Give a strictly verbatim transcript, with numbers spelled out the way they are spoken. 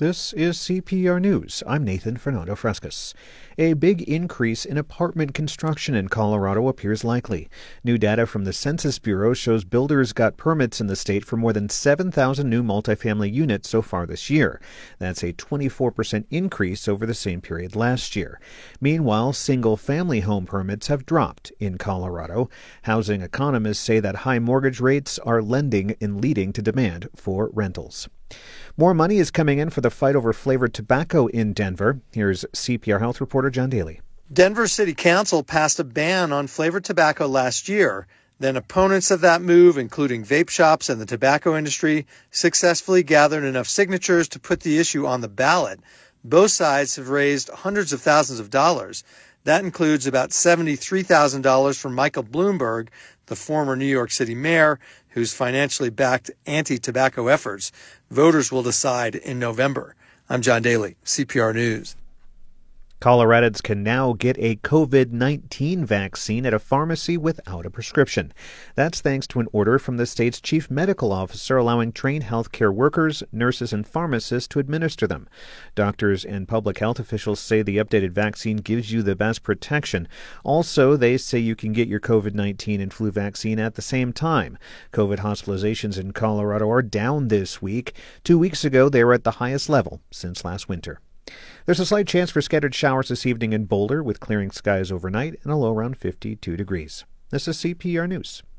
This is C P R News. I'm Nathan Fernando Frescas. A big increase in apartment construction in Colorado appears likely. New data from the Census Bureau shows builders got permits in the state for more than seven thousand new multifamily units so far this year. That's a twenty-four percent increase over the same period last year. Meanwhile, single-family home permits have dropped in Colorado. Housing economists say that high mortgage rates are lending and leading to demand for rentals. More money is coming in for the fight over flavored tobacco in Denver. Here's C P R Health reporter John Daly. Denver City Council passed a ban on flavored tobacco last year. Then opponents of that move, including vape shops and the tobacco industry, successfully gathered enough signatures to put the issue on the ballot. Both sides have raised hundreds of thousands of dollars. That includes about seventy-three thousand dollars from Michael Bloomberg, the former New York City mayor, who's financially backed anti-tobacco efforts. Voters will decide in November. I'm John Daly, C P R News. Coloradans can now get a covid nineteen vaccine at a pharmacy without a prescription. That's thanks to an order from the state's chief medical officer allowing trained healthcare workers, nurses, and pharmacists to administer them. Doctors and public health officials say the updated vaccine gives you the best protection. Also, they say you can get your covid nineteen and flu vaccine at the same time. COVID hospitalizations in Colorado are down this week. Two weeks ago, they were at the highest level since last winter. There's a slight chance for scattered showers this evening in Boulder with clearing skies overnight and a low around fifty-two degrees. This is C P R News.